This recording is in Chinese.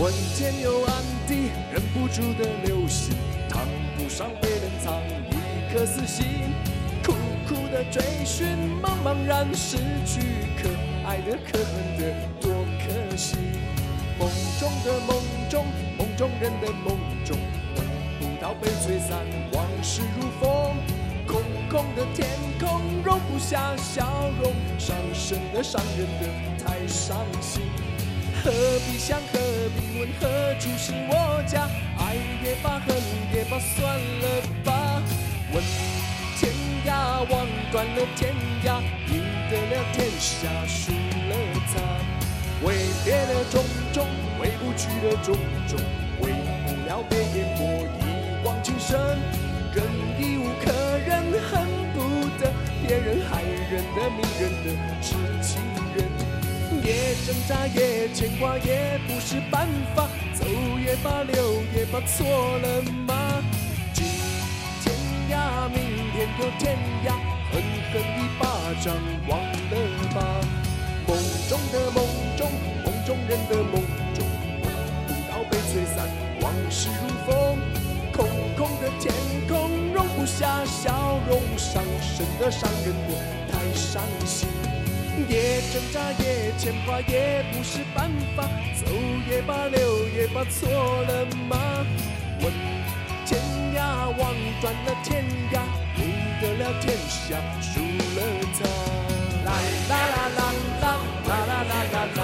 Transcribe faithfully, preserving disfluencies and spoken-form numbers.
问天有暗地，忍不住的流星，谈不上被人藏一颗死心，苦苦的追寻，茫茫然失去，可爱的可恨的多可惜。梦中的梦中，梦中人的梦中，梦不到被吹散，往事如风。空空的天空容不下笑容，伤神的伤人的太伤心。何必想，何必问，何处是我家？爱也罢，恨也罢，算了吧。问天涯，望断了天涯，赢得了天下，输了他。为别了种种，回不去的种种，为不了被淹没一往情深，人已无可忍，恨不得别人害人的迷人的知情人。也挣扎，也牵挂，也不是办法，走也罢，留也罢，错了吗？今天涯，明天又天涯，狠狠一巴掌忘了吧。梦中的梦中，梦中人的梦中，梦不到被吹散，往事如风。空空的天空容不下笑容，伤神的伤人的太伤心。也挣扎，也牵挂，也不是办法，走也罢，留也罢，错了吗？问天涯，望断了天涯，赢得了天下，输了他。啦啦啦啦啦啦啦啦啦。